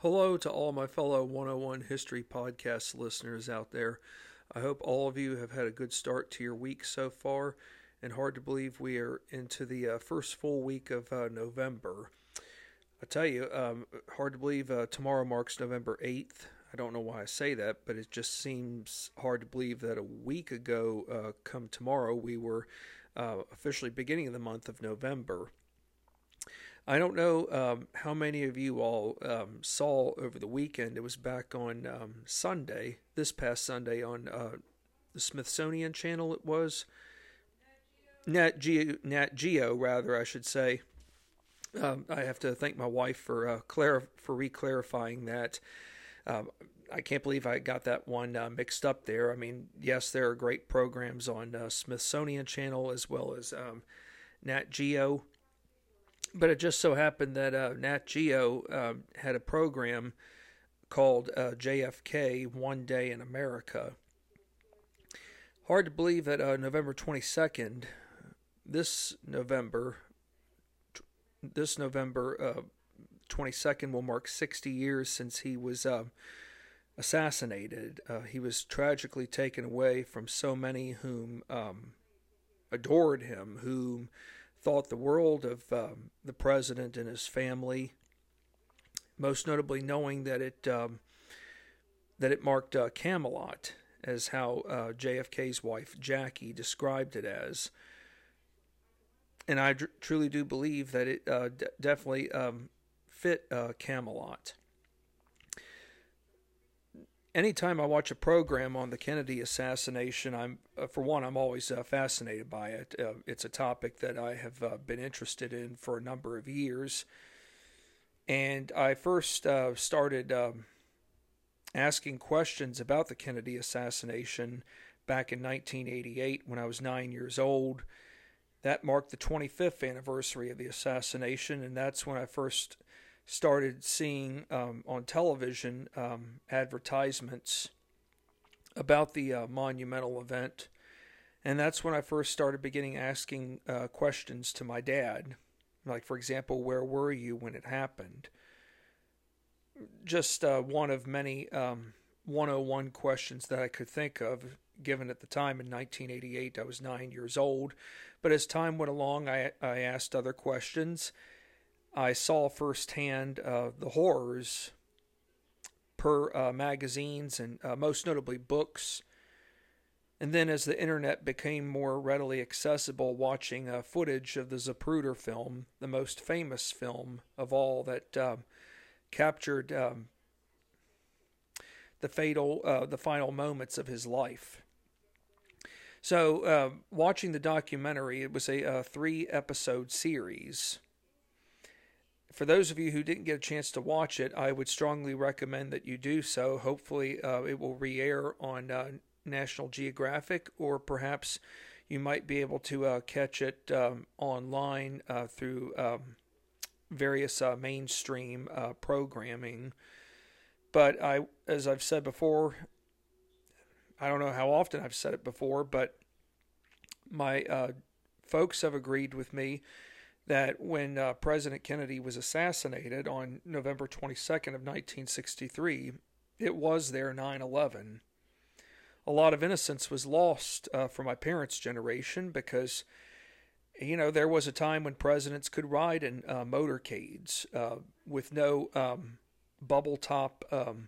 Hello to all my fellow 101 History Podcast listeners out there. I hope all of you have had a good start to your week so far, and hard to believe we are into the first full week of November. I tell you, hard to believe tomorrow marks November 8th. I don't know why I say that, but it just seems hard to believe that a week ago, come tomorrow, we were officially beginning the month of November. I don't know how many of you all saw over the weekend. It was back on Sunday, this past Sunday on the Smithsonian Channel. It was Nat Geo, rather, I should say. I have to thank my wife for re-clarifying that. I can't believe I got that one mixed up there. I mean, yes, there are great programs on Smithsonian Channel as well as Nat Geo. But it just so happened that Nat Geo had a program called JFK, One Day in America. Hard to believe that November 22nd, this November 22nd will mark 60 years since he was assassinated. He was tragically taken away from so many whom adored him, whom thought the world of the president and his family, most notably knowing that it marked Camelot, as how JFK's wife Jackie described it as. And I truly do believe that it definitely fit Camelot. Anytime I watch a program on the Kennedy assassination, I'm always fascinated by it. It's a topic that I have been interested in for a number of years, and I first started asking questions about the Kennedy assassination back in 1988 when I was 9 years old. That marked the 25th anniversary of the assassination, and that's when I first started seeing on television advertisements about the monumental event. And that's when I first started beginning asking questions to my dad. Like, for example, where were you when it happened? Just one of many 101 questions that I could think of, given at the time in 1988 I was 9 years old. But as time went along, I asked other questions. I saw firsthand the horrors per magazines and most notably books. And then as the internet became more readily accessible, watching footage of the Zapruder film, the most famous film of all that captured the final moments of his life. So watching the documentary, it was a 3-episode series. For those of you who didn't get a chance to watch it, I would strongly recommend that you do so. Hopefully it will re-air on National Geographic, or perhaps you might be able to catch it online through various mainstream programming. But as I've said before, I don't know how often I've said it before, but my folks have agreed with me that when President Kennedy was assassinated on November 22nd of 1963, it was their 9/11. A lot of innocence was lost for my parents' generation because, there was a time when presidents could ride in motorcades with no bubble top.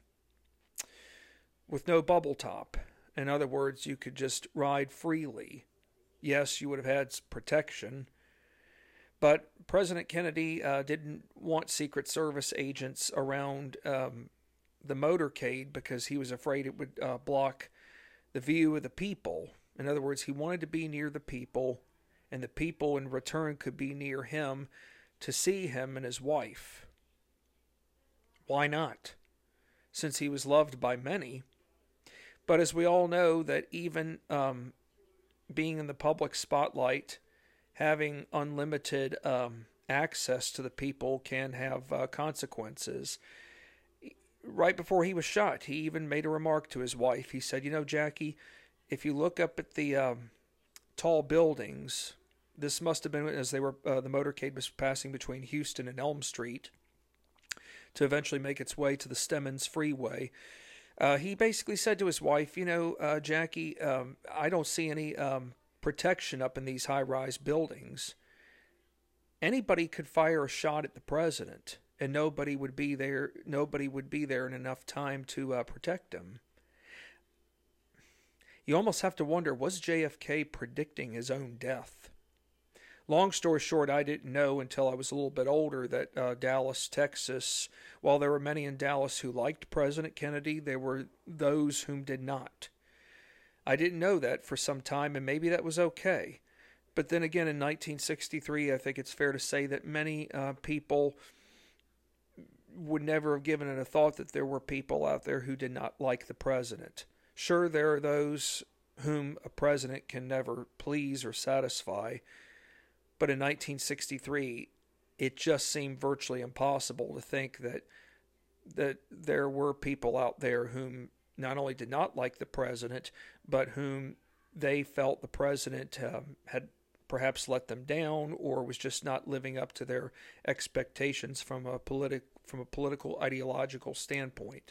In other words, you could just ride freely. Yes, you would have had protection. But President Kennedy didn't want Secret Service agents around the motorcade because he was afraid it would block the view of the people. In other words, he wanted to be near the people, and the people in return could be near him to see him and his wife. Why not? Since he was loved by many. But as we all know, that even being in the public spotlight, having unlimited access to the people can have consequences. Right before he was shot, he even made a remark to his wife. He said, Jackie, if you look up at the tall buildings, this must have been as the motorcade was passing between Houston and Elm Street. to eventually make its way to the Stemmons Freeway. He basically said to his wife, Jackie, I don't see any protection up in these high-rise buildings. Anybody could fire a shot at the president, and nobody would be there in enough time to protect him. You almost have to wonder, was JFK predicting his own death? Long story short, I didn't know until I was a little bit older that Dallas, Texas, while there were many in Dallas who liked President Kennedy, there were those whom did not. I didn't know that for some time, and maybe that was okay. But then again, in 1963, I think it's fair to say that many people would never have given it a thought that there were people out there who did not like the president. Sure, there are those whom a president can never please or satisfy, but in 1963, it just seemed virtually impossible to think that there were people out there whom not only did not like the president, but whom they felt the president had perhaps let them down or was just not living up to their expectations from a political ideological standpoint.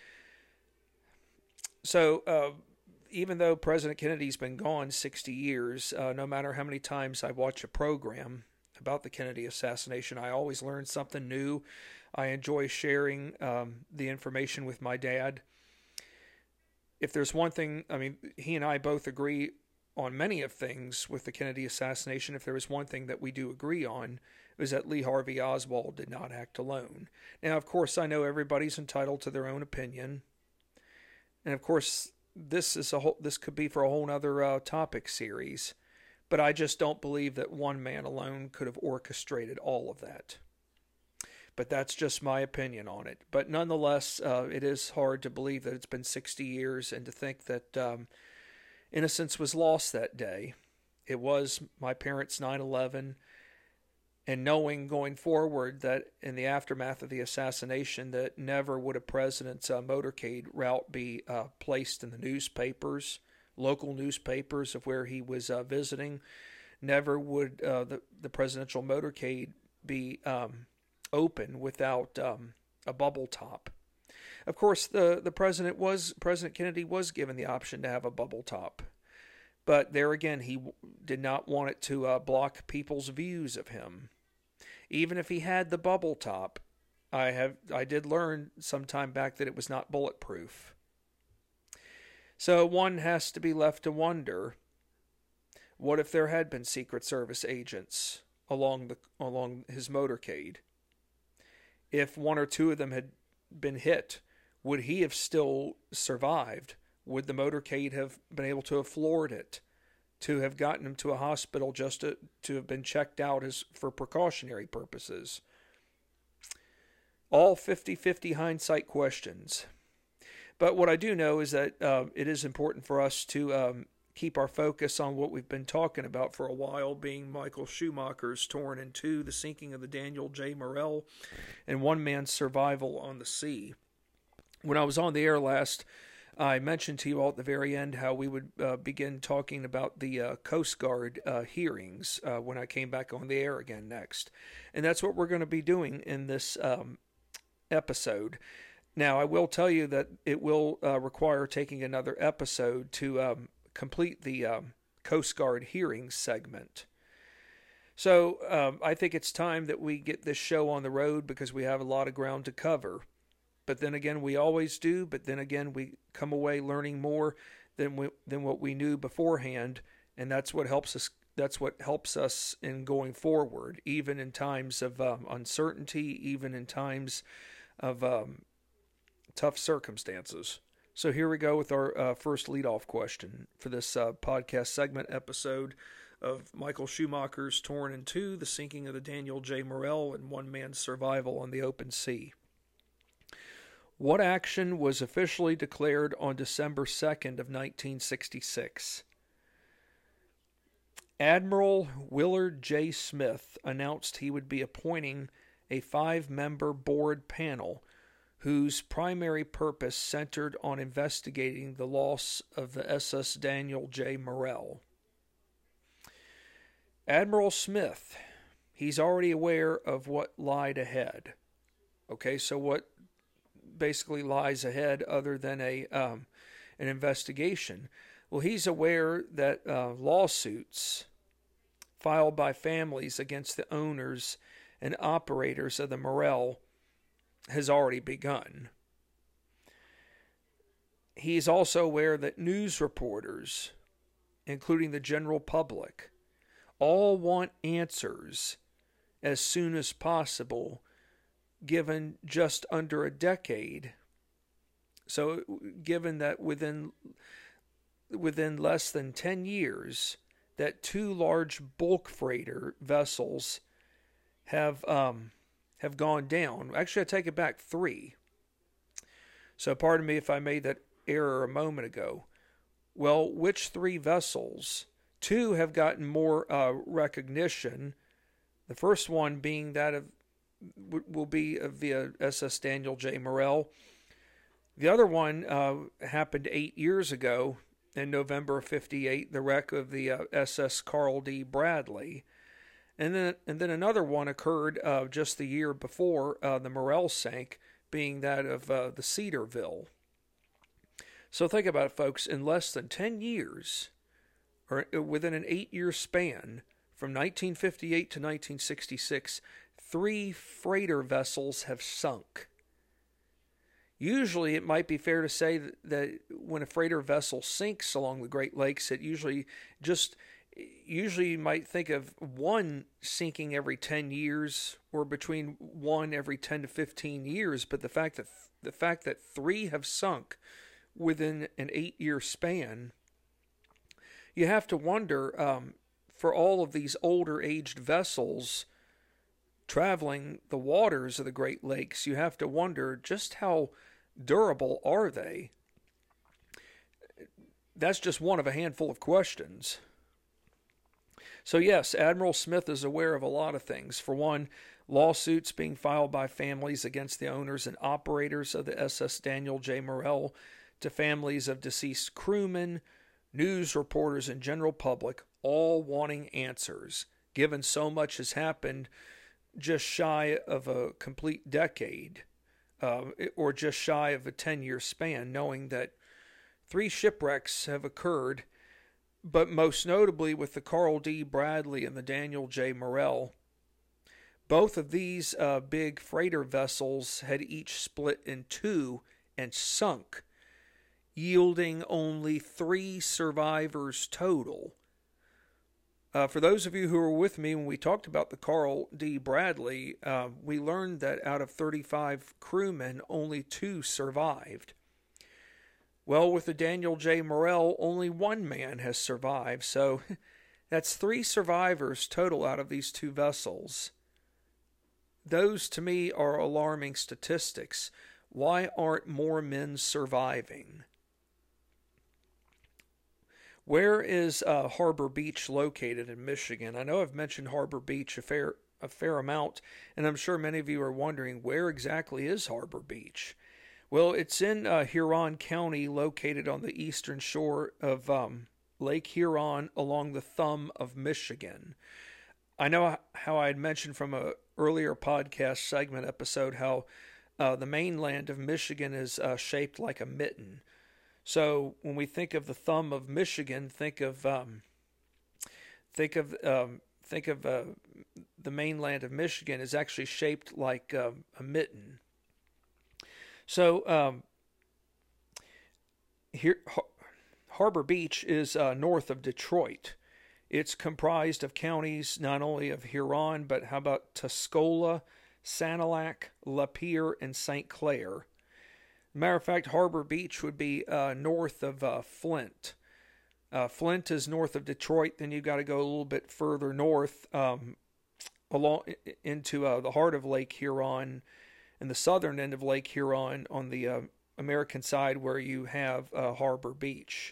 So even though President Kennedy's been gone 60 years, no matter how many times I watch a program about the Kennedy assassination, I always learn something new. I enjoy sharing the information with my dad. If there's one thing, he and I both agree on many of things with the Kennedy assassination. If there was one thing that we do agree on, it was that Lee Harvey Oswald did not act alone. Now, of course, I know everybody's entitled to their own opinion. And of course, this could be for a whole other topic series. But I just don't believe that one man alone could have orchestrated all of that. But that's just my opinion on it. But nonetheless, it is hard to believe that it's been 60 years and to think that innocence was lost that day. It was my parents' 9/11, and knowing going forward that in the aftermath of the assassination that never would a president's motorcade route be placed in the newspapers, local newspapers of where he was visiting. Never would the presidential motorcade be open without a bubble top. Of course, the President Kennedy was given the option to have a bubble top, but there again, he did not want it to block people's views of him. Even if he had the bubble top, I did learn some time back that it was not bulletproof. So one has to be left to wonder, what if there had been Secret Service agents along his motorcade? If one or two of them had been hit, would he have still survived? Would the motorcade have been able to have floored it, to have gotten him to a hospital just to have been checked out as for precautionary purposes? All 50-50 hindsight questions. But what I do know is that it is important for us to keep our focus on what we've been talking about for a while, being Michael Schumacher's Torn in Two, The Sinking of the Daniel J. Morrell, and One Man's Survival on the Sea. When I was on the air last, I mentioned to you all at the very end how we would begin talking about the Coast Guard hearings when I came back on the air again next. And that's what we're going to be doing in this episode. Now, I will tell you that it will require taking another episode to complete the Coast Guard hearings segment. So I think it's time that we get this show on the road because we have a lot of ground to cover. But then again, we always do. But then again, we come away learning more than what we knew beforehand, and that's what helps us. That's what helps us in going forward, even in times of uncertainty, even in times of tough circumstances. So here we go with our first leadoff question for this podcast segment episode of Michael Schumacher's Torn in Two, The Sinking of the Daniel J. Morrell, and One Man's Survival on the Open Sea. What action was officially declared on December 2nd of 1966? Admiral Willard J. Smith announced he would be appointing a 5-member board panel whose primary purpose centered on investigating the loss of the SS Daniel J. Morrell. Admiral Smith, he's already aware of what lied ahead. Okay, so what basically lies ahead other than an investigation? Well, he's aware that lawsuits filed by families against the owners and operators of the Morel has already begun. He's also aware that news reporters, including the general public, all want answers as soon as possible, given just under a decade. So, given that within less than 10 years, that 2 large bulk freighter vessels have gone down. Actually, I take it back, 3. So, pardon me if I made that error a moment ago. Well, which 3 vessels? 2 have gotten more recognition. The first one being that will be via SS Daniel J. Morel. The other one happened 8 years ago in November of '58, the wreck of the SS Carl D. Bradley. And then another one occurred just the year before the Morel sank, being that of the Cedarville. So think about it, folks. In less than 10 years, or within an 8-year span, from 1958 to 1966, 3 freighter vessels have sunk. Usually, it might be fair to say that when a freighter vessel sinks along the Great Lakes, it usually you might think of one sinking every 10 years or between one every 10 to 15 years. But the fact that 3 have sunk within an 8-year span, you have to wonder, for all of these older aged vessels traveling the waters of the Great Lakes, you have to wonder just how durable are they? That's just one of a handful of questions. So yes, Admiral Smith is aware of a lot of things. For one, lawsuits being filed by families against the owners and operators of the SS Daniel J. Morel, to families of deceased crewmen, news reporters, and general public, all wanting answers, given so much has happened just shy of a complete decade, or just shy of a 10-year span, knowing that 3 shipwrecks have occurred, but most notably with the Carl D. Bradley and the Daniel J. Morel. Both of these big freighter vessels had each split in 2 and sunk, yielding only 3 survivors total. For those of you who were with me when we talked about the Carl D. Bradley, we learned that out of 35 crewmen, only 2 survived. Well, with the Daniel J. Morel, only 1 man has survived, so that's 3 survivors total out of these 2 vessels. Those, to me, are alarming statistics. Why aren't more men surviving? Where is Harbor Beach located in Michigan? I know I've mentioned Harbor Beach a fair amount, and I'm sure many of you are wondering, where exactly is Harbor Beach? Well, it's in Huron County, located on the eastern shore of Lake Huron along the thumb of Michigan. I know how I had mentioned from an earlier podcast segment episode how the mainland of Michigan is shaped like a mitten. So when we think of the thumb of Michigan, think of the mainland of Michigan is actually shaped like a mitten. So here, Harbor Beach is north of Detroit. It's comprised of counties not only of Huron, but how about Tuscola, Sanilac, Lapeer, and St. Clair. Matter of fact, Harbor Beach would be north of Flint. Flint is north of Detroit. Then you've got to go a little bit further north along into the heart of Lake Huron and the southern end of Lake Huron on the American side, where you have Harbor Beach.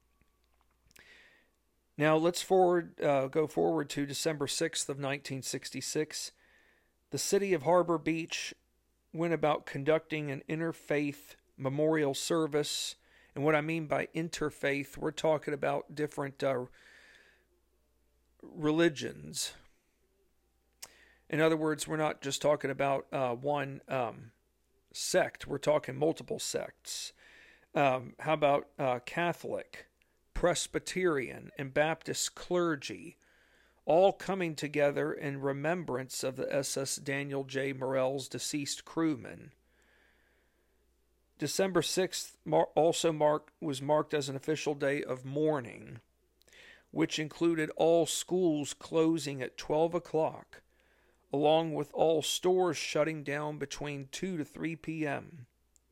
Now let's go forward to December 6th of 1966. The city of Harbor Beach went about conducting an interfaith memorial service. And what I mean by interfaith, we're talking about different religions. In other words, we're not just talking about one sect. We're talking multiple sects. How about Catholic, Presbyterian, and Baptist clergy, all coming together in remembrance of the SS Daniel J. Morell's deceased crewmen. December 6th was marked as an official day of mourning, which included all schools closing at 12 o'clock, along with all stores shutting down between 2 to 3 p.m.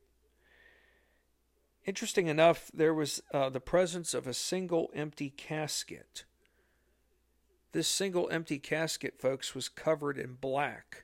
Interesting enough, there was the presence of a single empty casket. This single empty casket, folks, was covered in black.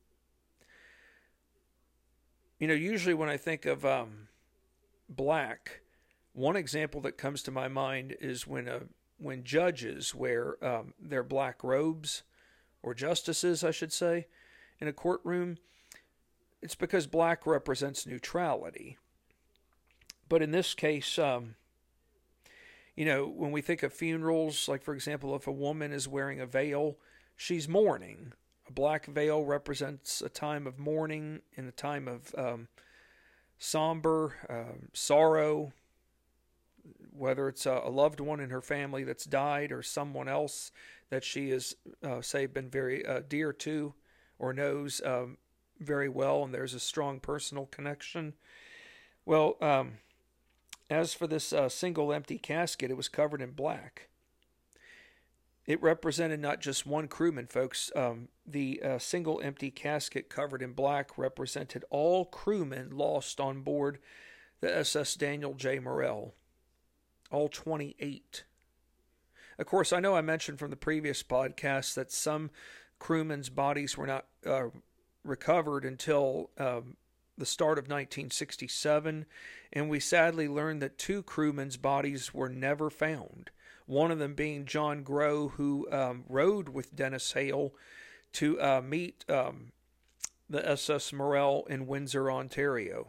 You know, usually when I think of black, one example that comes to my mind is when judges wear their black robes, or justices, I should say, in a courtroom. It's because black represents neutrality. But in this case, you know, when we think of funerals, like for example, if a woman is wearing a veil, she's mourning. A black veil represents a time of mourning and a time of somber sorrow, whether it's a loved one in her family that's died or someone else that she has, say, been very dear to or knows very well, and there's a strong personal connection. Well, as for this single empty casket, it was covered in black. It represented not just one crewman, folks. The single empty casket covered in black represented all crewmen lost on board the SS Daniel J. Morell. All 28. Of course, I know I mentioned from the previous podcast that some crewmen's bodies were not recovered until the start of 1967, and we sadly learned that 2 crewmen's bodies were never found. One of them being John Grow, who rode with Dennis Hale to meet the SS Morell in Windsor, Ontario.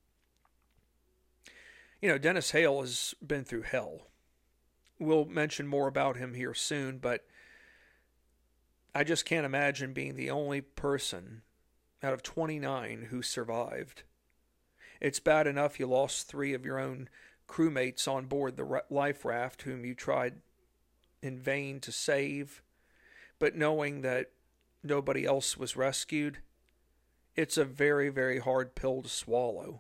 You know, Dennis Hale has been through hell. We'll mention more about him here soon, but I just can't imagine being the only person out of 29 who survived. It's bad enough you lost 3 of your own crewmates on board the life raft whom you tried in vain to save, but knowing that nobody else was rescued, it's a very, very hard pill to swallow.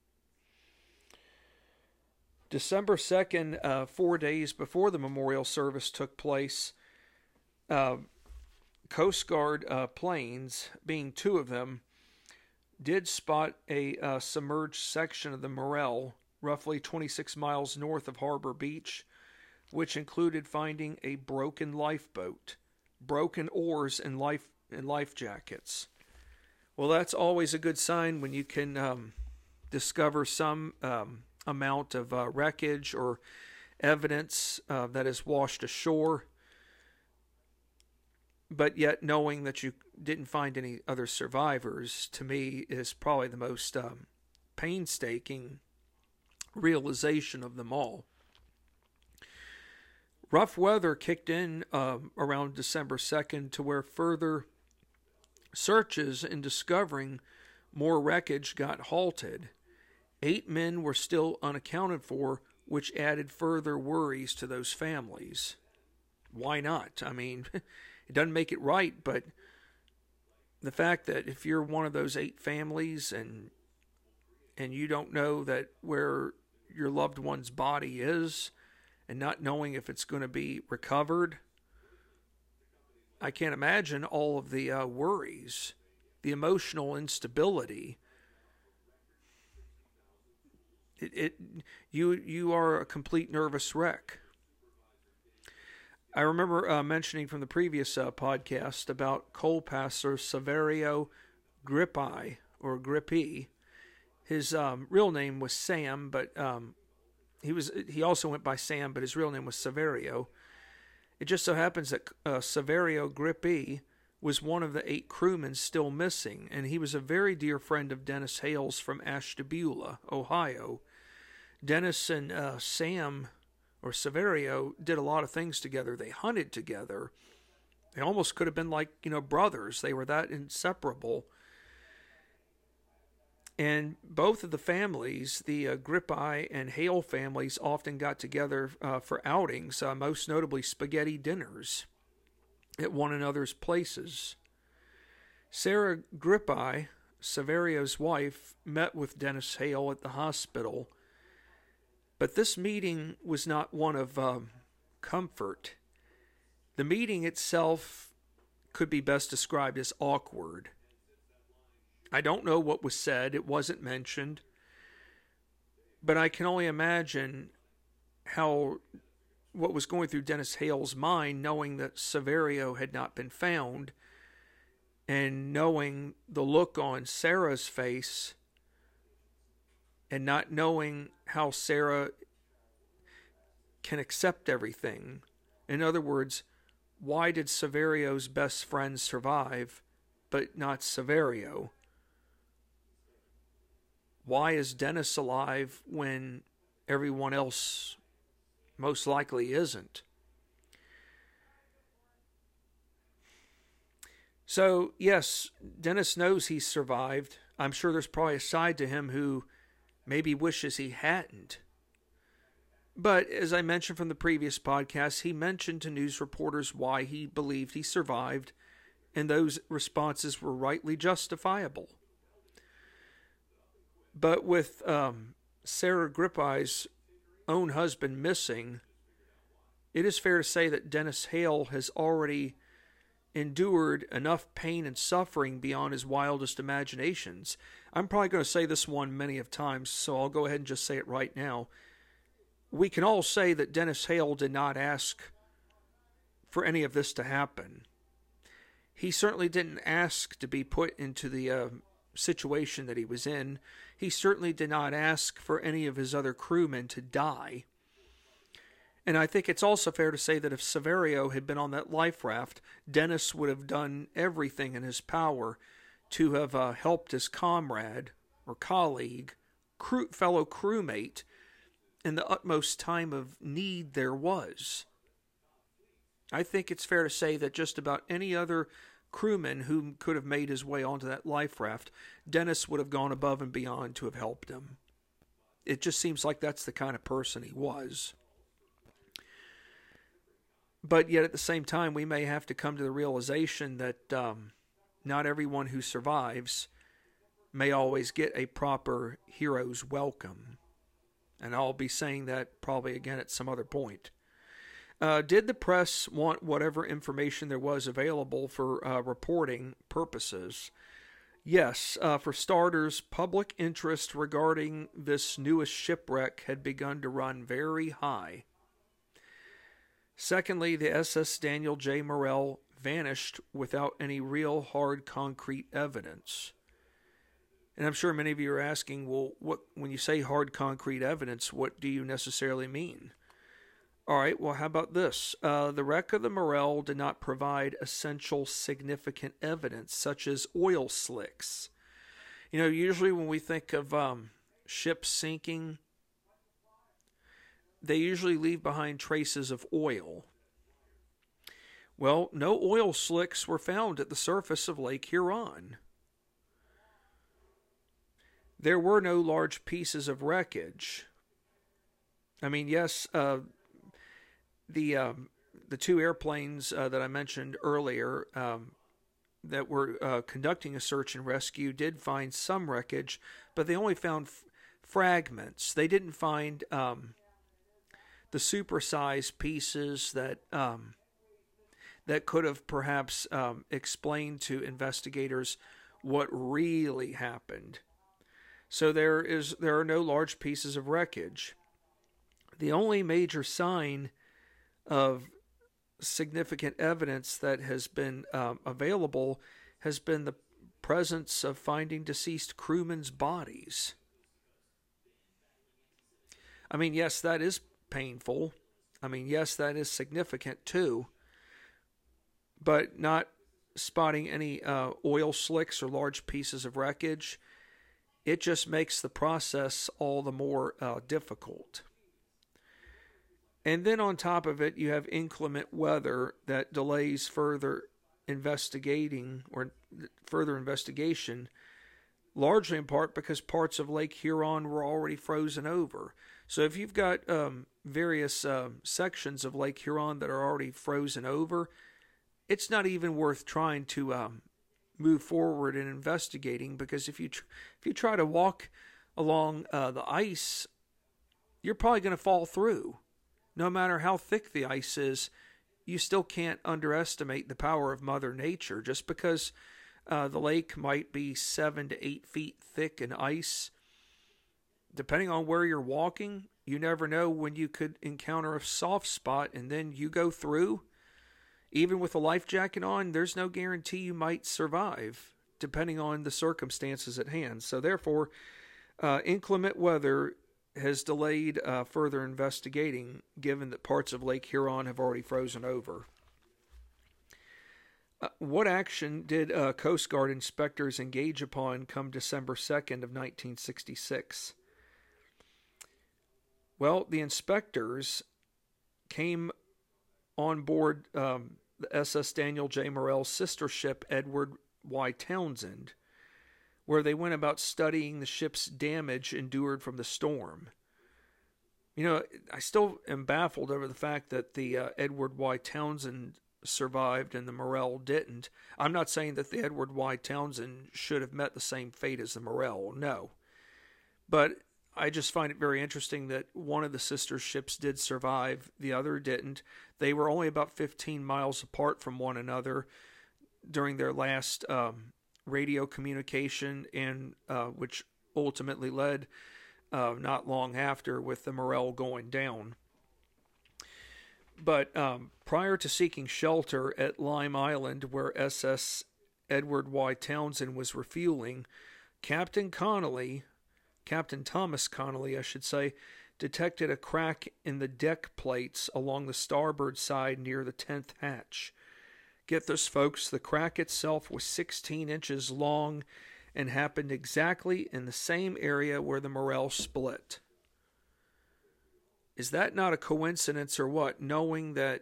December 2nd, 4 days before the memorial service took place, Coast Guard planes, being 2 of them, did spot a submerged section of the Morell, roughly 26 miles north of Harbor Beach, which included finding a broken lifeboat, broken oars, and life jackets. Well, that's always a good sign when you can discover some amount of wreckage or evidence that is washed ashore, but yet knowing that you didn't find any other survivors, to me, is probably the most painstaking realization of them all. Rough weather kicked in around December 2nd to where further searches and discovering more wreckage got halted. 8 men were still unaccounted for, which added further worries to those families. Why not? I mean, it doesn't make it right, but the fact that if you're one of those 8 families and you don't know that where your loved one's body is and not knowing if it's going to be recovered, I can't imagine all of the worries, the emotional instability. You are a complete nervous wreck. I remember mentioning from the previous podcast about coal passer Saverio Grippi, or Grippi. His real name was Sam, but he also went by Sam, but his real name was Saverio. It just so happens that Saverio Grippi was one of the 8 crewmen still missing, and he was a very dear friend of Dennis Hale's from Ashtabula, Ohio. Dennis and Sam, or Saverio, did a lot of things together. They hunted together. They almost could have been like, brothers. They were that inseparable. And both of the families, the Grippi and Hale families, often got together for outings, most notably spaghetti dinners at one another's places. Sarah Grippi, Saverio's wife, met with Dennis Hale at the hospital, but this meeting was not one of comfort. The meeting itself could be best described as awkward. I don't know what was said, it wasn't mentioned, but I can only imagine what was going through Dennis Hale's mind, knowing that Saverio had not been found, and knowing the look on Sarah's face, and not knowing how Sarah can accept everything. In other words, why did Saverio's best friend survive, but not Saverio? Why is Dennis alive when everyone else most likely isn't? So, yes, Dennis knows he's survived. I'm sure there's probably a side to him who maybe wishes he hadn't. But as I mentioned from the previous podcast, he mentioned to news reporters why he believed he survived, and those responses were rightly justifiable. But with Sarah Grippi's own husband missing, it is fair to say that Dennis Hale has already endured enough pain and suffering beyond his wildest imaginations. I'm probably going to say this one many of times, so I'll go ahead and just say it right now. We can all say that Dennis Hale did not ask for any of this to happen. He certainly didn't ask to be put into the situation that he was in. He certainly did not ask for any of his other crewmen to die. And I think it's also fair to say that if Saverio had been on that life raft, Dennis would have done everything in his power to have helped his comrade or colleague, fellow crewmate, in the utmost time of need there was. I think it's fair to say that just about any other crewman who could have made his way onto that life raft, Dennis would have gone above and beyond to have helped him. It just seems like that's the kind of person he was. But yet at the same time, we may have to come to the realization that not everyone who survives may always get a proper hero's welcome. And I'll be saying that probably again at some other point. Did the press want whatever information there was available for reporting purposes? Yes. For starters, public interest regarding this newest shipwreck had begun to run very high. Secondly, the SS Daniel J. Morrell vanished without any real hard concrete evidence. And I'm sure many of you are asking, well, when you say hard concrete evidence, what do you necessarily mean? All right, well, how about this? The wreck of the Morrell did not provide essential significant evidence, such as oil slicks. Usually when we think of ships sinking, they usually leave behind traces of oil. Well, no oil slicks were found at the surface of Lake Huron. There were no large pieces of wreckage. I mean, yes, the two airplanes that I mentioned earlier that were conducting a search and rescue did find some wreckage, but they only found fragments. They didn't find the supersized pieces that could have perhaps explained to investigators what really happened. So there are no large pieces of wreckage. The only major sign of significant evidence that has been available has been the presence of finding deceased crewmen's bodies. I mean, yes, that is painful. I mean, yes, that is significant too. But not spotting any oil slicks or large pieces of wreckage, it just makes the process all the more difficult. And then on top of it, you have inclement weather that delays further investigating or further investigation, largely in part because parts of Lake Huron were already frozen over. So if you've got various sections of Lake Huron that are already frozen over, it's not even worth trying to move forward in investigating, because if you try to walk along the ice, you're probably going to fall through. No matter how thick the ice is, you still can't underestimate the power of Mother Nature. Just because the lake might be 7 to 8 feet thick in ice, depending on where you're walking, you never know when you could encounter a soft spot and then you go through. Even with a life jacket on, there's no guarantee you might survive, depending on the circumstances at hand. So therefore, inclement weather has delayed further investigating, given that parts of Lake Huron have already frozen over. What action did Coast Guard inspectors engage upon come December 2nd of 1966? Well, the inspectors came on board the SS Daniel J. Morell's sister ship Edward Y. Townsend, where they went about studying the ship's damage endured from the storm. You know, I still am baffled over the fact that the Edward Y. Townsend survived and the Morell didn't. I'm not saying that the Edward Y. Townsend should have met the same fate as the Morell, no. But I just find it very interesting that one of the sister ships did survive, the other didn't. They were only about 15 miles apart from one another during their last radio communication, and which ultimately led not long after with the Morell going down. But prior to seeking shelter at Lime Island, where SS Edward Y. Townsend was refueling, Captain Thomas Connolly, I should say, detected a crack in the deck plates along the starboard side near the 10th hatch. Get this, folks, the crack itself was 16 inches long and happened exactly in the same area where the Morell split. Is that not a coincidence or what, knowing that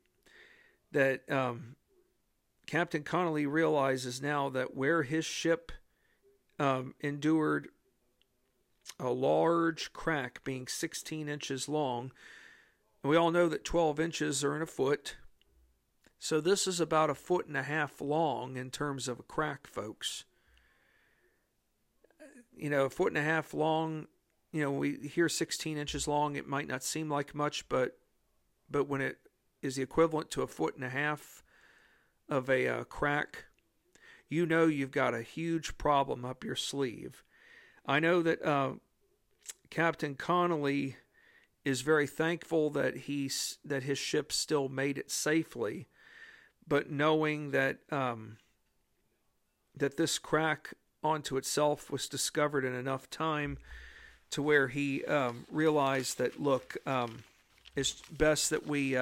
Captain Connolly realizes now that where his ship endured a large crack being 16 inches long, and we all know that 12 inches are in a foot, so this is about 1.5 feet long in terms of a crack, folks. You know, 1.5 feet long, you know, we hear 16 inches long, it might not seem like much, but when it is the equivalent to 1.5 feet of a crack, you know you've got a huge problem up your sleeve. I know that Captain Connolly is very thankful that his ship still made it safely, but knowing that that this crack onto itself was discovered in enough time to where he realized that, look, it's best that we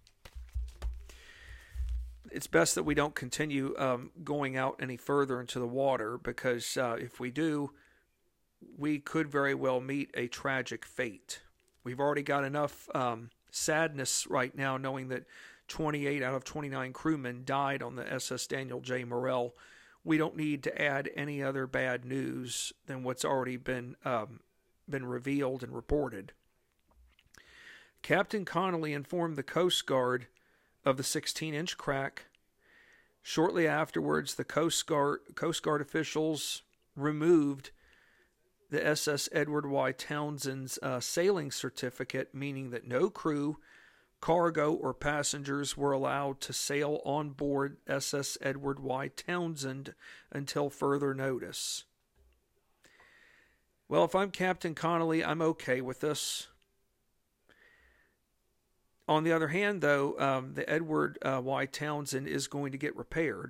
don't continue going out any further into the water, because if we do, we could very well meet a tragic fate. We've already got enough sadness right now knowing that 28 out of 29 crewmen died on the SS Daniel J. Morell. We don't need to add any other bad news than what's already been revealed and reported. Captain Connolly informed the Coast Guard of the 16-inch crack. Shortly afterwards, the Coast Guard officials removed the SS Edward Y. Townsend's sailing certificate, meaning that no crew, cargo, or passengers were allowed to sail on board SS Edward Y. Townsend until further notice. Well, if I'm Captain Connolly, I'm okay with this. On the other hand, though, the Edward Y. Townsend is going to get repaired.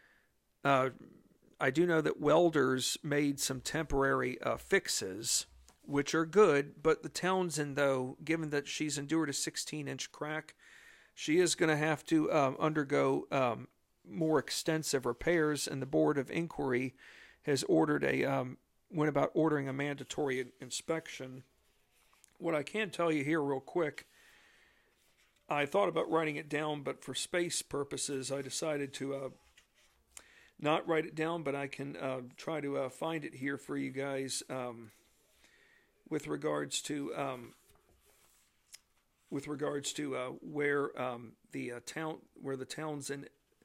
I do know that welders made some temporary fixes, which are good, but the Townsend, though, given that she's endured a 16-inch crack, she is going to have to undergo more extensive repairs, and the Board of Inquiry has went about ordering a mandatory inspection. What I can tell you here real quick I thought about writing it down, but for space purposes, I decided to not write it down, but I can try to find it here for you guys with regards to where the town where the Townsend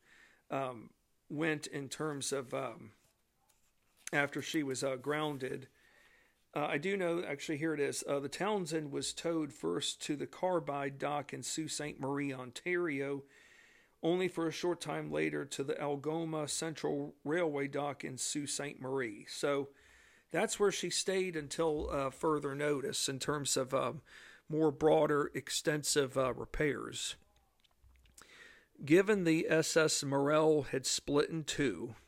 went in terms of after she was grounded. I do know, actually, here it is. The Townsend was towed first to the Carbide dock in Sault Ste. Marie, Ontario, only for a short time later to the Algoma Central Railway dock in Sault Ste. Marie. So that's where she stayed until further notice in terms of more broader, extensive repairs. Given the SS Morel had split in two,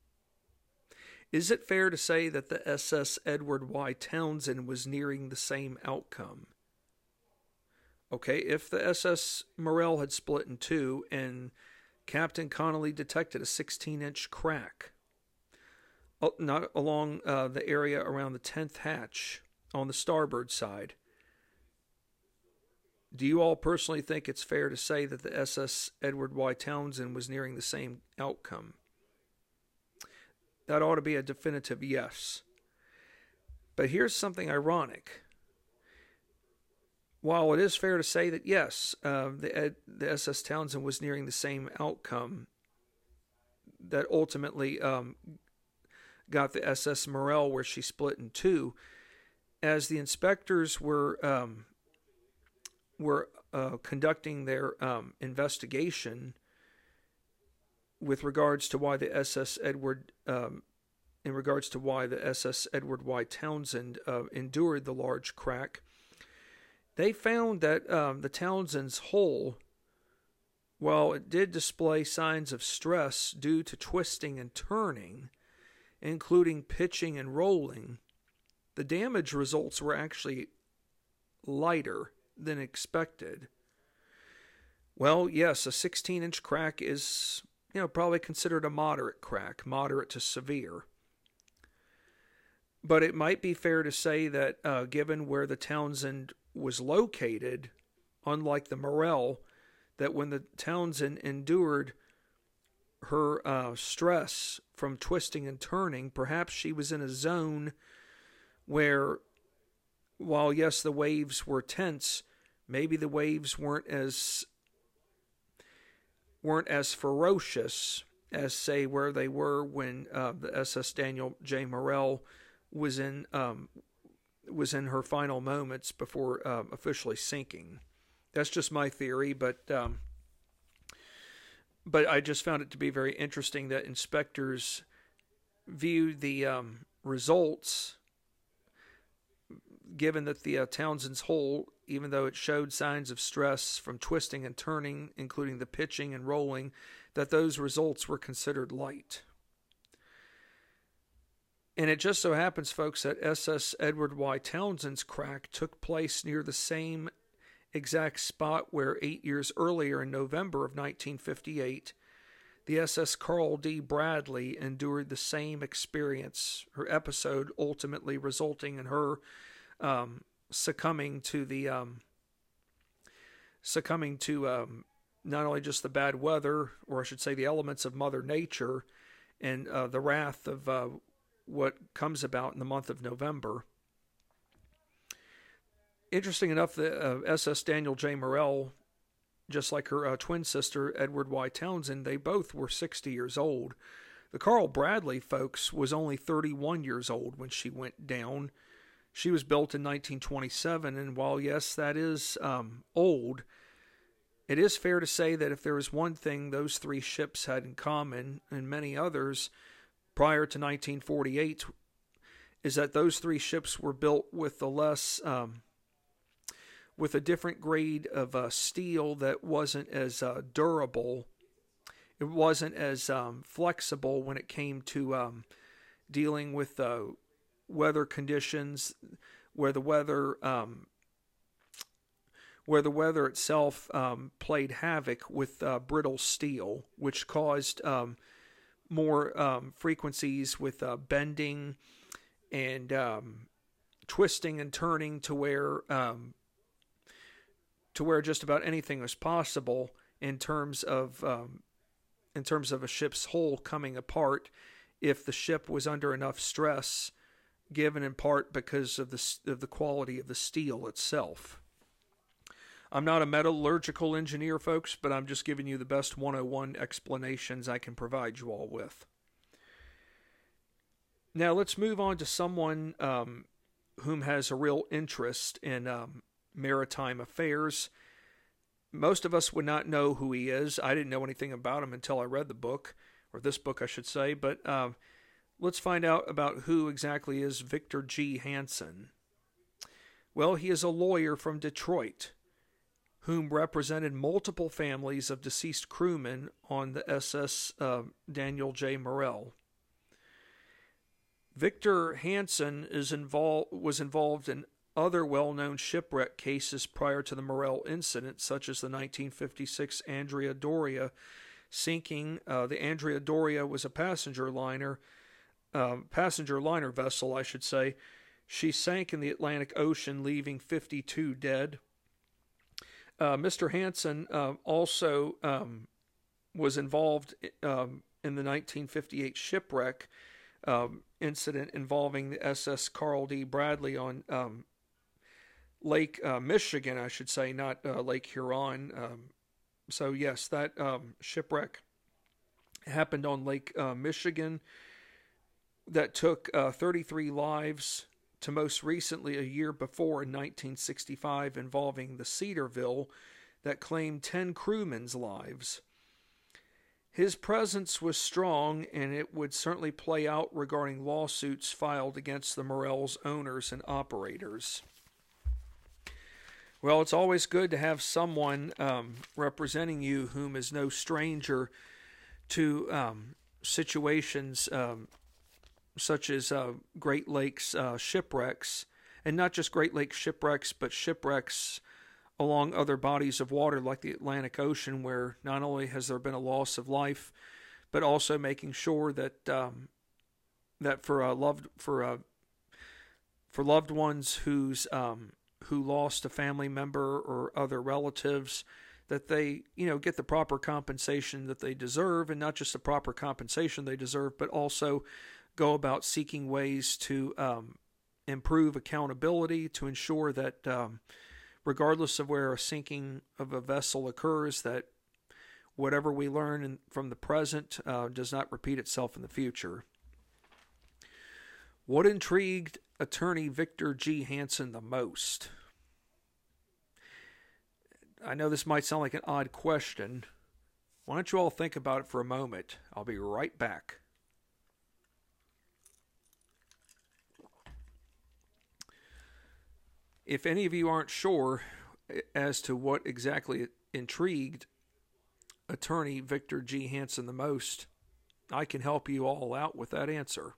is it fair to say that the SS Edward Y. Townsend was nearing the same outcome? Okay, if the SS Morel had split in two and Captain Connolly detected a 16-inch crack not along the area around the 10th hatch on the starboard side, do you all personally think it's fair to say that the SS Edward Y. Townsend was nearing the same outcome? That ought to be a definitive yes. But here's something ironic. While it is fair to say that yes, the SS Townsend was nearing the same outcome that ultimately got the SS Morel where she split in two, as the inspectors were conducting their investigation with regards to why the SS Edward, in regards to why the SS Edward Y. Townsend endured the large crack, they found that the Townsend's hull, while it did display signs of stress due to twisting and turning, including pitching and rolling, the damage results were actually lighter than expected. Well, yes, a 16-inch crack is, probably considered a moderate crack, moderate to severe. But it might be fair to say that given where the Townsend was located, unlike the Morel, that when the Townsend endured her stress from twisting and turning, perhaps she was in a zone where, while yes, the waves were tense, maybe the waves weren't as ferocious as, say, where they were when the SS Daniel J. Morel was in her final moments before officially sinking. That's just my theory, but I just found it to be very interesting that inspectors viewed the results, given that the Townsend's hull, even though it showed signs of stress from twisting and turning, including the pitching and rolling, that those results were considered light. And it just so happens, folks, that SS Edward Y. Townsend's crack took place near the same exact spot where 8 years earlier in November of 1958, the SS Carl D. Bradley endured the same experience, her episode ultimately resulting in her succumbing to not only just the bad weather, or I should say the elements of Mother Nature, and the wrath of what comes about in the month of November. Interesting enough, the SS Daniel J. Morel, just like her twin sister Edward Y. Townsend, they both were 60 years old. The Carl Bradley, folks, was only 31 years old when she went down. She was built in 1927, and while, yes, that is old, it is fair to say that if there was one thing those three ships had in common, and many others, prior to 1948, is that those three ships were built with with a different grade of steel that wasn't as durable. It wasn't as flexible when it came to dealing with weather conditions, where the weather itself played havoc with brittle steel, which caused more frequencies with bending and twisting and turning, to where to where just about anything was possible in terms of a ship's hull coming apart if the ship was under enough stress, given in part because of the quality of the steel itself. I'm not a metallurgical engineer, folks, but I'm just giving you the best 101 explanations I can provide you all with. Now let's move on to someone whom has a real interest in maritime affairs. Most of us would not know who he is. I didn't know anything about him until I read the book, or this book I should say, but let's find out about who exactly is Victor G. Hansen. Well, he is a lawyer from Detroit whom represented multiple families of deceased crewmen on the SS Daniel J. Morrell. Victor Hansen was involved in other well-known shipwreck cases prior to the Morrell incident, such as the 1956 Andrea Doria sinking. The Andrea Doria was a passenger liner vessel, I should say. She sank in the Atlantic Ocean, leaving 52 dead. Mr. Hansen also was involved in the 1958 shipwreck incident involving the SS Carl D. Bradley on Lake Michigan, I should say, not Lake Huron. So yes, that shipwreck happened on Lake Michigan that took 33 lives, to most recently a year before in 1965 involving the Cedarville that claimed 10 crewmen's lives. His presence was strong, and it would certainly play out regarding lawsuits filed against the Morrell's owners and operators. Well, it's always good to have someone representing you whom is no stranger to situations such as Great Lakes shipwrecks, and not just Great Lakes shipwrecks, but shipwrecks along other bodies of water like the Atlantic Ocean, where not only has there been a loss of life, but also making sure that that for loved ones who lost a family member or other relatives, that they get the proper compensation that they deserve, and not just the proper compensation they deserve, but also go about seeking ways to improve accountability, to ensure that regardless of where a sinking of a vessel occurs, that whatever we learn from the present does not repeat itself in the future. What intrigued attorney Victor G. Hansen the most? I know this might sound like an odd question. Why don't you all think about it for a moment? I'll be right back. If any of you aren't sure as to what exactly intrigued attorney Victor G. Hansen the most, I can help you all out with that answer.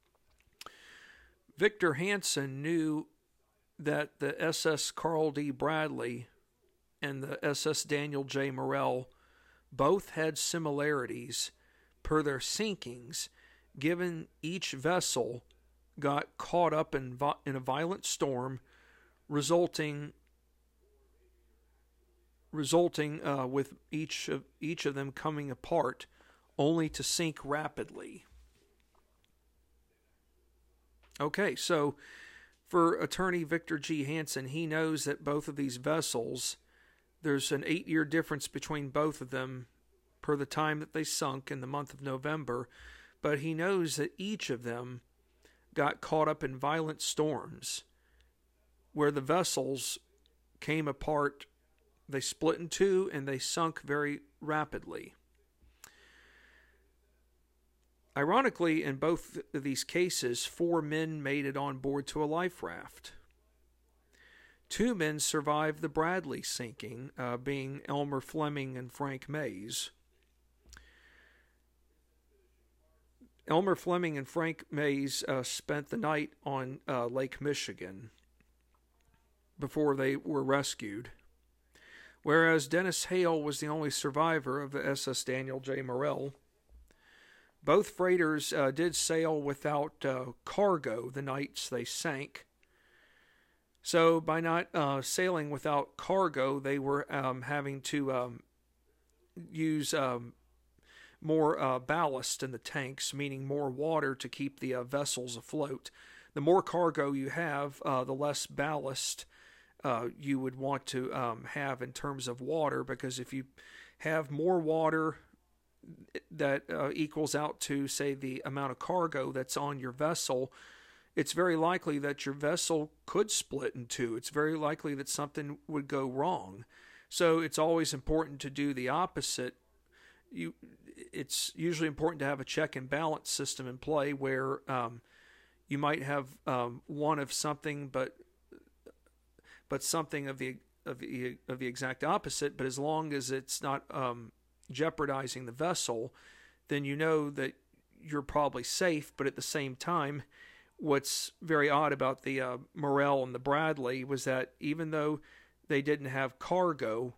Victor Hansen knew that the SS Carl D. Bradley and the SS Daniel J. Morrell both had similarities per their sinkings, given each vessel got caught up in a violent storm, resulting with each of them coming apart, only to sink rapidly. Okay, so for attorney Victor G. Hansen, he knows that both of these vessels, there's an 8-year difference between both of them per the time that they sunk in the month of November, but he knows that each of them got caught up in violent storms where the vessels came apart, they split in two, and they sunk very rapidly. Ironically, in both of these cases, 4 men made it on board to a life raft. 2 men survived the Bradley sinking, being Elmer Fleming and Frank Mays. Elmer Fleming and Frank Mays spent the night on Lake Michigan before they were rescued, whereas Dennis Hale was the only survivor of the SS Daniel J. Morrell. Both freighters did sail without cargo the nights they sank. So by not sailing without cargo, they were having to use more ballast in the tanks, meaning more water to keep the vessels afloat. The more cargo you have, the less ballast you would want to have in terms of water, because if you have more water that equals out to, say, the amount of cargo that's on your vessel, it's very likely that your vessel could split in two. It's very likely that something would go wrong. So it's always important to do the opposite. It's usually important to have a check and balance system in play where you might have one of something, but something of the exact opposite. But as long as it's not jeopardizing the vessel, then you know that you're probably safe. But at the same time, what's very odd about the Morel and the Bradley was that even though they didn't have cargo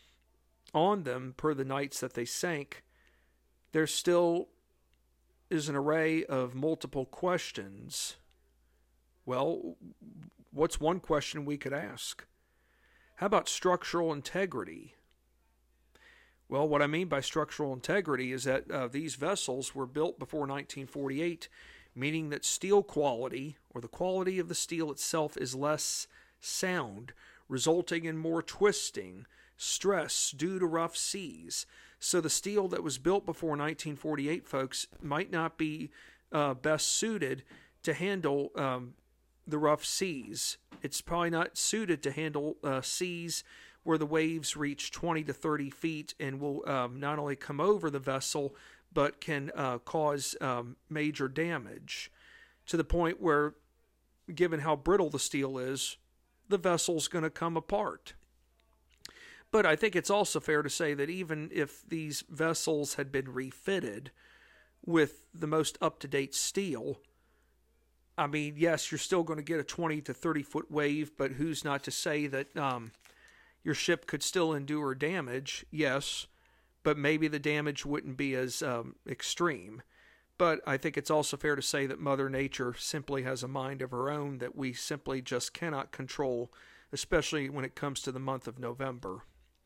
on them per the nights that they sank, there still is an array of multiple questions. Well, what's one question we could ask? How about structural integrity? Well, what I mean by structural integrity is that these vessels were built before 1948, meaning that steel quality, or the quality of the steel itself, is less sound, resulting in more twisting, stress due to rough seas. So the steel that was built before 1948, folks, might not be best suited to handle the rough seas. It's probably not suited to handle seas where the waves reach 20 to 30 feet and will not only come over the vessel, but can cause major damage, to the point where, given how brittle the steel is, the vessel's going to come apart. But I think it's also fair to say that even if these vessels had been refitted with the most up-to-date steel, I mean, yes, you're still going to get a 20 to 30-foot wave, but who's not to say that your ship could still endure damage? Yes, but maybe the damage wouldn't be as extreme. But I think it's also fair to say that Mother Nature simply has a mind of her own that we simply just cannot control, especially when it comes to the month of November.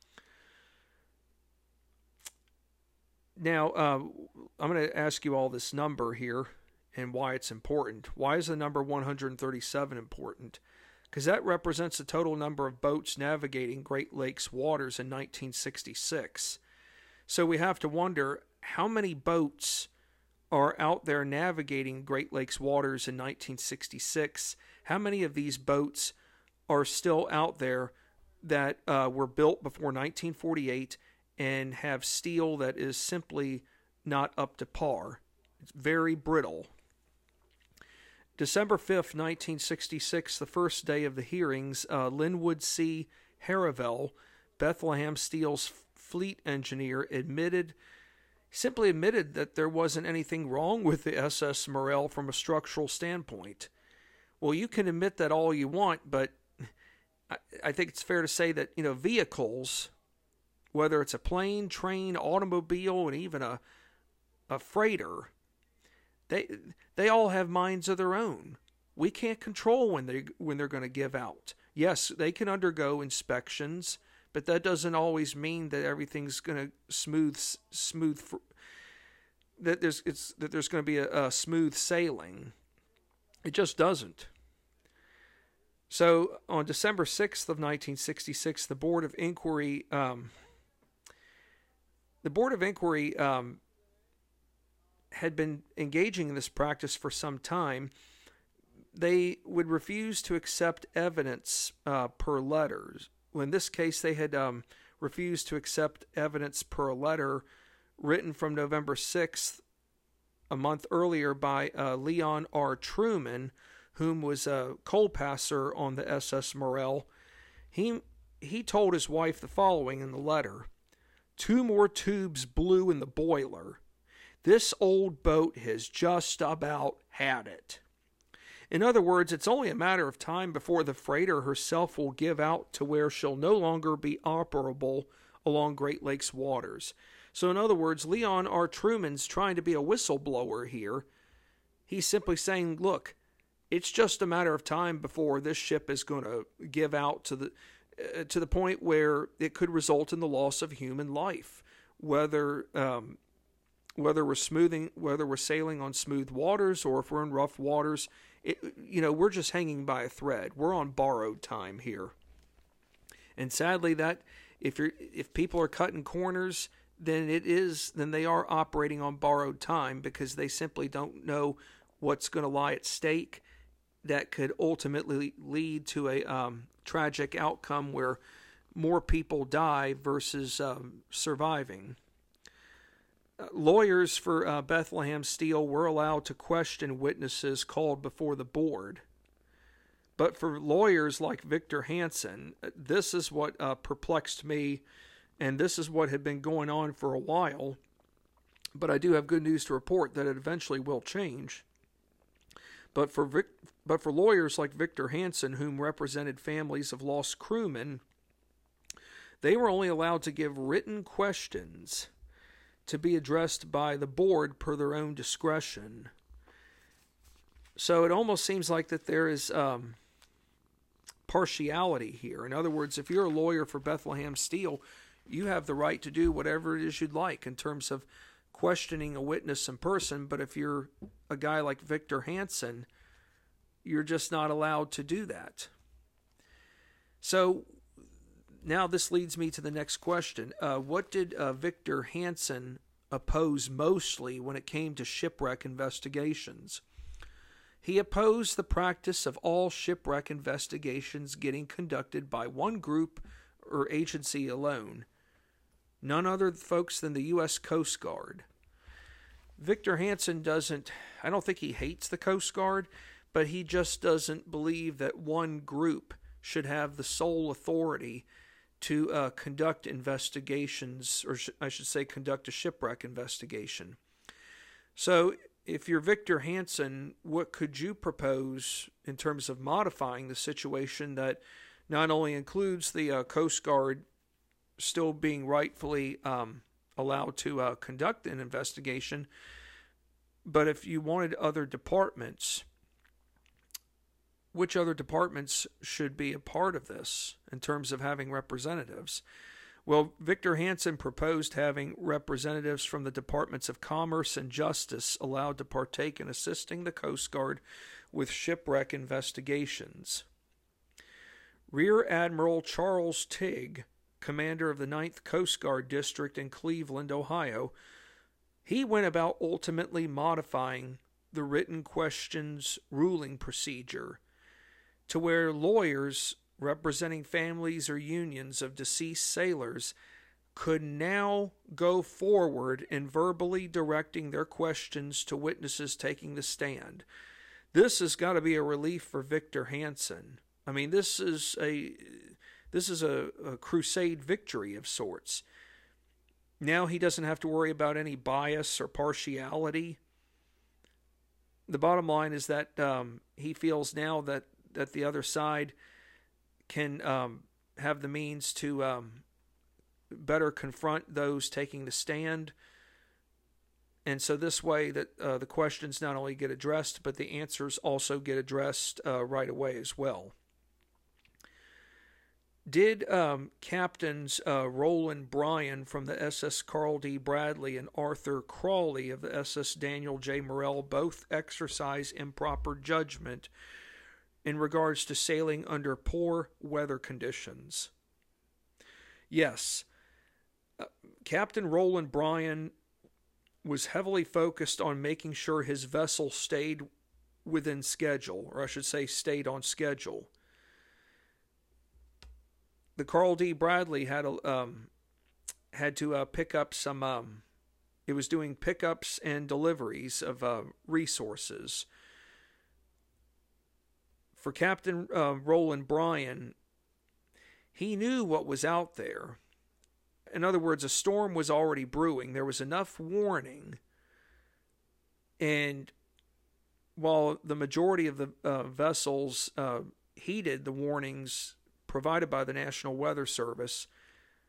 Now, I'm going to ask you all this number here and why it's important. Why is the number 137 important? Because that represents the total number of boats navigating Great Lakes waters in 1966. So we have to wonder, how many boats are out there navigating Great Lakes waters in 1966? How many of these boats are still out there that were built before 1948 and have steel that is simply not up to par? It's very brittle. December 5th, 1966, the first day of the hearings, Linwood C. Haravel, Bethlehem Steel's fleet engineer, simply admitted that there wasn't anything wrong with the SS Morel from a structural standpoint. Well, you can admit that all you want, but I think it's fair to say that, vehicles, whether it's a plane, train, automobile, and even a freighter, they all have minds of their own. We can't control when they're going to give out. Yes, they can undergo inspections, but that doesn't always mean that everything's going to smooth that there's going to be a smooth sailing. It just doesn't. So on December 6th of 1966, the Board of Inquiry had been engaging in this practice for some time. They would refuse to accept evidence per letters. Well, in this case, they had refused to accept evidence per letter written from November 6th, a month earlier, by Leon R. Truman, whom was a coal passer on the SS Morel. He told his wife the following in the letter: 2 more tubes blew in the boiler. This old boat has just about had it. In other words, it's only a matter of time before the freighter herself will give out to where she'll no longer be operable along Great Lakes waters. So in other words, Leon R. Truman's trying to be a whistleblower here. He's simply saying, look, It's just a matter of time before this ship is going to give out to the point where it could result in the loss of human life, whether we're sailing on smooth waters or if we're in rough waters. We're just hanging by a thread. We're on borrowed time here. And sadly, that if people are cutting corners, then they are operating on borrowed time, because they simply don't know what's going to lie at stake that could ultimately lead to a tragic outcome where more people die versus surviving. Lawyers for Bethlehem Steel were allowed to question witnesses called before the board. But for lawyers like Victor Hansen, this is what perplexed me, and this is what had been going on for a while. But I do have good news to report that it eventually will change. But for lawyers like Victor Hansen, whom represented families of lost crewmen, they were only allowed to give written questions to be addressed by the board per their own discretion. So it almost seems like that there is partiality here. In other words, if you're a lawyer for Bethlehem Steel, you have the right to do whatever it is you'd like in terms of questioning a witness in person. But if you're a guy like Victor Hansen, you're just not allowed to do that. So now this leads me to the next question. What did Victor Hansen oppose mostly when it came to shipwreck investigations? He opposed the practice of all shipwreck investigations getting conducted by one group or agency alone, none other folks than the U.S. Coast Guard. Victor Hansen I don't think he hates the Coast Guard, but he just doesn't believe that one group should have the sole authority to conduct investigations, or I should say conduct a shipwreck investigation. So if you're Victor Hansen, what could you propose in terms of modifying the situation that not only includes the Coast Guard still being rightfully allowed to conduct an investigation, but if you wanted other departments, which other departments should be a part of this in terms of having representatives? Well, Victor Hansen proposed having representatives from the Departments of Commerce and Justice allowed to partake in assisting the Coast Guard with shipwreck investigations. Rear Admiral Charles Tigg, commander of the 9th Coast Guard District in Cleveland, Ohio, he went about ultimately modifying the written questions ruling procedure to where lawyers representing families or unions of deceased sailors could now go forward in verbally directing their questions to witnesses taking the stand. This has got to be a relief for Victor Hansen. I mean, this is a crusade victory of sorts. Now he doesn't have to worry about any bias or partiality. The bottom line is that he feels now that the other side can have the means to better confront those taking the stand. And so this way that the questions not only get addressed, but the answers also get addressed right away as well. Did Captains Roland Bryan from the SS Carl D. Bradley and Arthur Crawley of the SS Daniel J. Morrell both exercise improper judgment in regards to sailing under poor weather conditions? Yes. Captain Roland Bryan was heavily focused on making sure his vessel stayed within schedule, or I should say stayed on schedule. The Carl D. Bradley had to pick up some. It was doing pickups and deliveries of resources. For Captain Roland Bryan, he knew what was out there. In other words, a storm was already brewing. There was enough warning, and while the majority of the vessels heeded the warnings provided by the National Weather Service,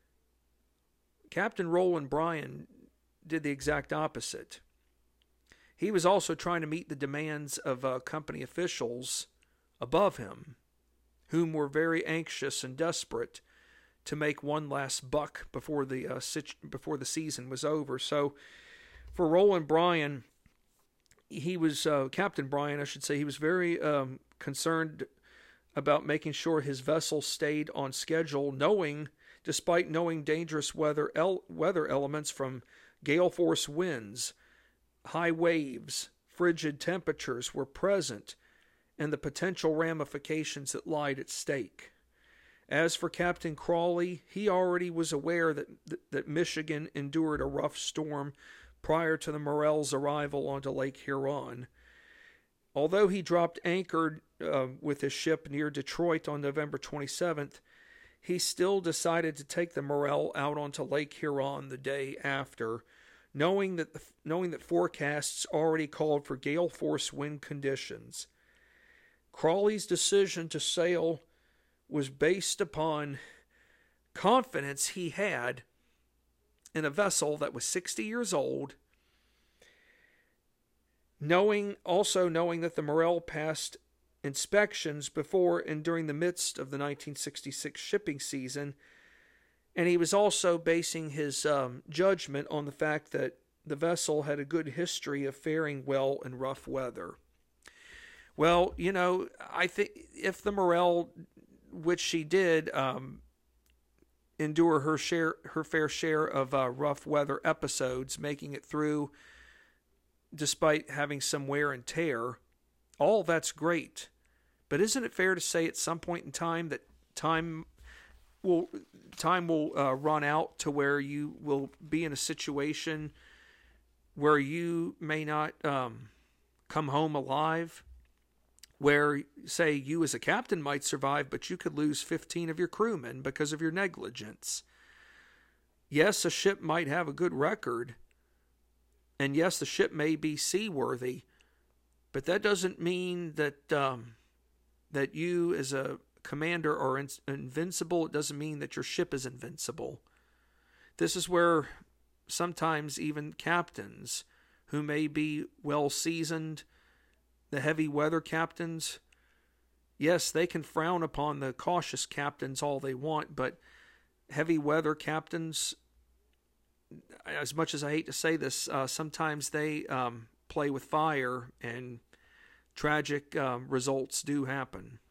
Captain Roland Bryan did the exact opposite. he was also trying to meet the demands of company officials above him, whom were very anxious and desperate to make one last buck before the season was over. So for Roland Bryan, he was Captain Bryan, I should say. He was very concerned about making sure his vessel stayed on schedule, despite knowing dangerous weather elements from gale force winds, high waves, frigid temperatures were present, and the potential ramifications that lied at stake. As for Captain Crawley, he already was aware that Michigan endured a rough storm prior to the Morell's arrival onto Lake Huron. Although he dropped anchor with his ship near Detroit on November 27th, he still decided to take the Morell out onto Lake Huron the day after, knowing that forecasts already called for gale force wind conditions. Crawley's decision to sail was based upon confidence he had in a vessel that was 60 years old, knowing that the Morell passed inspections before and during the midst of the 1966 shipping season, and he was also basing his judgment on the fact that the vessel had a good history of faring well in rough weather. Well, I think if the Morell, which she did, endure her fair share of rough weather episodes, making it through despite having some wear and tear, all that's great. But isn't it fair to say at some point in time that time will run out to where you will be in a situation where you may not come home alive, where, say, you as a captain might survive, but you could lose 15 of your crewmen because of your negligence? Yes, a ship might have a good record, and yes, the ship may be seaworthy, but that doesn't mean that that you as a commander are invincible. It doesn't mean that your ship is invincible. This is where sometimes even captains who may be well seasoned, the heavy weather captains, yes, they can frown upon the cautious captains all they want, but heavy weather captains, as much as I hate to say this, sometimes they play with fire, and tragic results do happen.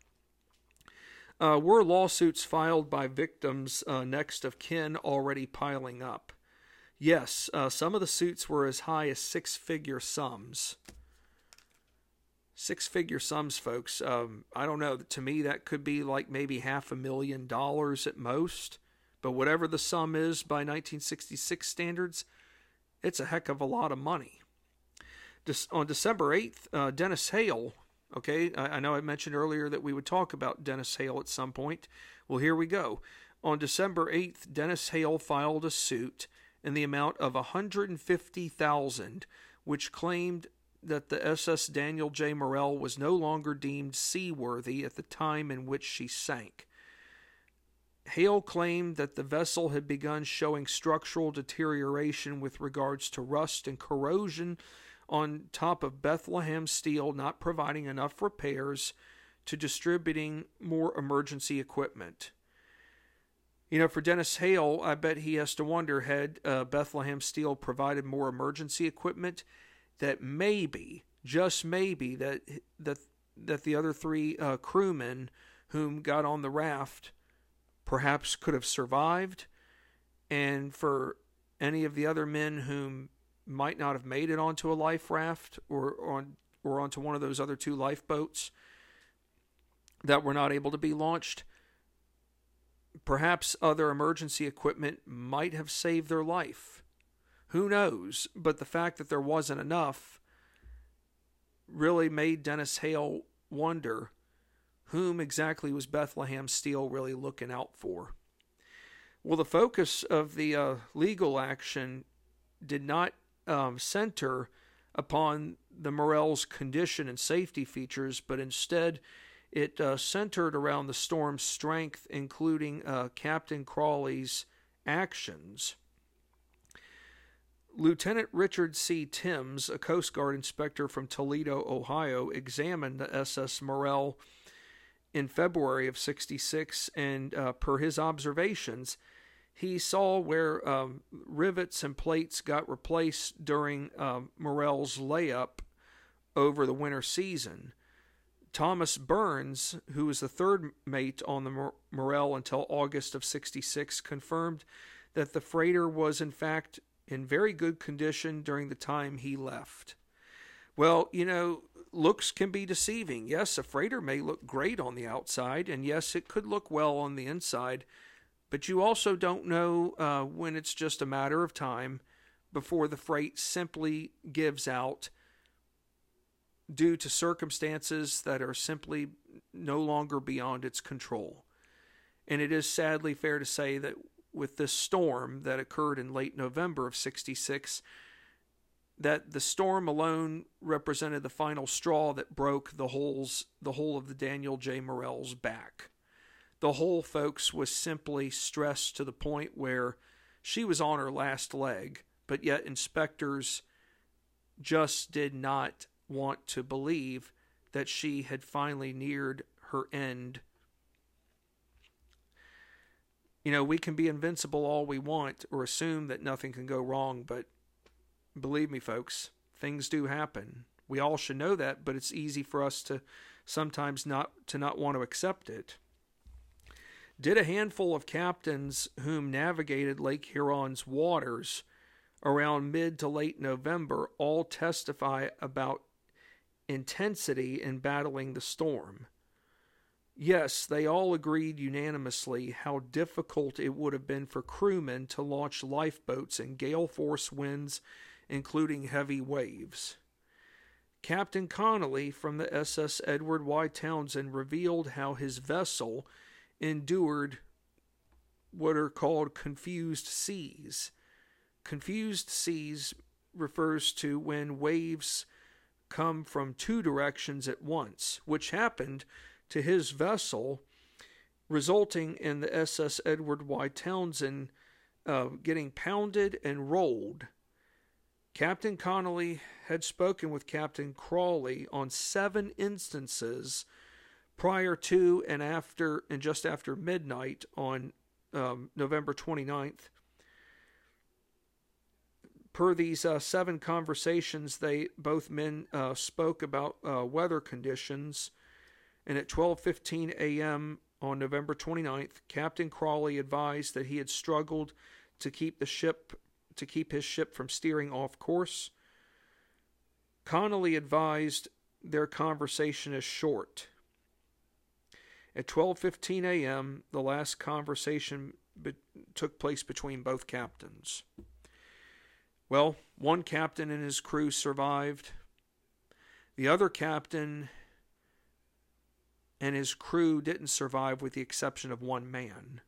Were lawsuits filed by victims next of kin already piling up? Yes, some of the suits were as high as six-figure sums. Six-figure sums, folks. I don't know. To me, that could be like maybe $500,000 at most. But whatever the sum is by 1966 standards, it's a heck of a lot of money. On December 8th, Dennis Hale, okay, I know I mentioned earlier that we would talk about Dennis Hale at some point. Well, here we go. On December 8th, Dennis Hale filed a suit in the amount of $150,000, which claimed that the SS Daniel J. Morell was no longer deemed seaworthy at the time in which she sank. Hale claimed that the vessel had begun showing structural deterioration with regards to rust and corrosion, on top of Bethlehem Steel not providing enough repairs to distributing more emergency equipment. For Dennis Hale, I bet he has to wonder, had Bethlehem Steel provided more emergency equipment, that maybe, just maybe, that the other three crewmen whom got on the raft perhaps could have survived, and for any of the other men whom might not have made it onto a life raft or onto one of those other two lifeboats that were not able to be launched, perhaps other emergency equipment might have saved their life. Who knows? But the fact that there wasn't enough really made Dennis Hale wonder, whom exactly was Bethlehem Steel really looking out for? Well, the focus of the legal action did not center upon the Morell's condition and safety features, but instead it centered around the storm's strength, including Captain Crawley's actions. Lieutenant Richard C. Timms, a Coast Guard inspector from Toledo, Ohio, examined the SS Morel in February of '66, and per his observations, he saw where rivets and plates got replaced during Morel's layup over the winter season. Thomas Burns, who was the third mate on the Morel until August of '66, confirmed that the freighter was in fact in very good condition during the time he left. Well, looks can be deceiving. Yes, a freighter may look great on the outside, and yes, it could look well on the inside, but you also don't know when it's just a matter of time before the freight simply gives out due to circumstances that are simply no longer beyond its control. And it is sadly fair to say that with this storm that occurred in late November of '66, that the storm alone represented the final straw that broke the whole of the Daniel J. Morel's back. The whole, folks, was simply stressed to the point where she was on her last leg, but yet inspectors just did not want to believe that she had finally neared her end. We can be invincible all we want or assume that nothing can go wrong, but believe me, folks, things do happen. We all should know that, but it's easy for us to sometimes not want to accept it. Did a handful of captains whom navigated Lake Huron's waters around mid to late November all testify about intensity in battling the storm? Yes, they all agreed unanimously how difficult it would have been for crewmen to launch lifeboats in gale-force winds, including heavy waves. Captain Connolly from the SS Edward Y. Townsend revealed how his vessel endured what are called confused seas. Confused seas refers to when waves come from two directions at once, which happened to his vessel, resulting in the SS Edward Y. Townsend getting pounded and rolled. Captain Connolly had spoken with Captain Crawley on 7 instances prior to and just after midnight on November 29th. Per these 7 conversations, both men spoke about weather conditions, and at 12:15 a.m. on November 29th, Captain Crawley advised that he had struggled to keep his ship from steering off course. Connolly advised their conversation as short. At 12:15 a.m., the last conversation took place between both captains. Well, one captain and his crew survived. The other captain and his crew didn't survive, with the exception of one man.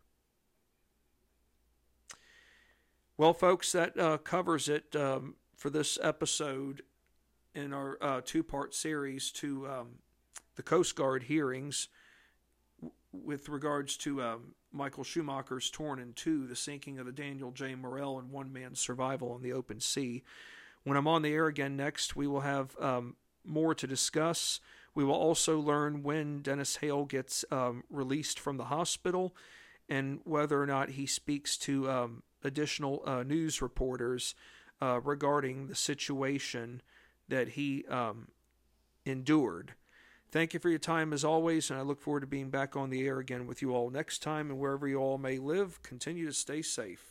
Well, folks, that covers it for this episode in our 2-part series to the Coast Guard hearings with regards to Michael Schumacher's Torn in Two, the sinking of the Daniel J. Morel, and one man's survival on the open sea. When I'm on the air again next, we will have more to discuss. We will also learn when Dennis Hale gets released from the hospital and whether or not he speaks to additional news reporters regarding the situation that he endured. Thank you for your time as always, and I look forward to being back on the air again with you all next time. And wherever you all may live, continue to stay safe.